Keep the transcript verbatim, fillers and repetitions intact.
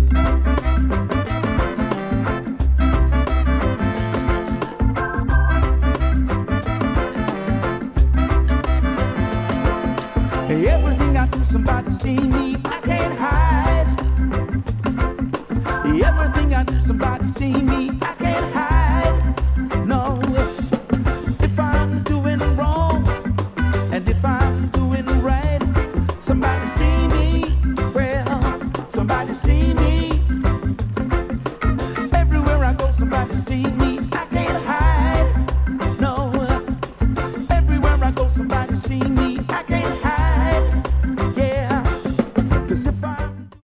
Everything I do, somebody see me, I can't hide. Everything I do, somebody see me,